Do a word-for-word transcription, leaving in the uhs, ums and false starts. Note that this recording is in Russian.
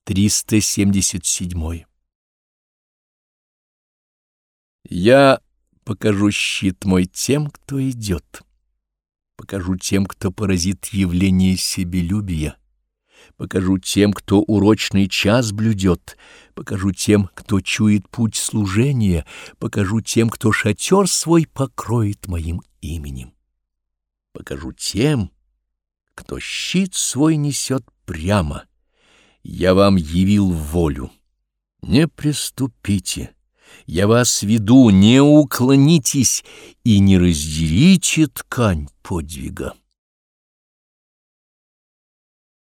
триста семьдесят седьмой. Я покажу щит мой тем, кто идет, покажу тем, кто поразит явление себелюбия, покажу тем, кто урочный час блюдет, покажу тем, кто чует путь служения, покажу тем, кто шатер свой покроет моим именем, покажу тем, кто щит свой несет прямо. Я вам явил волю, не приступите. Я вас веду, не уклонитесь и не раздерите ткань подвига.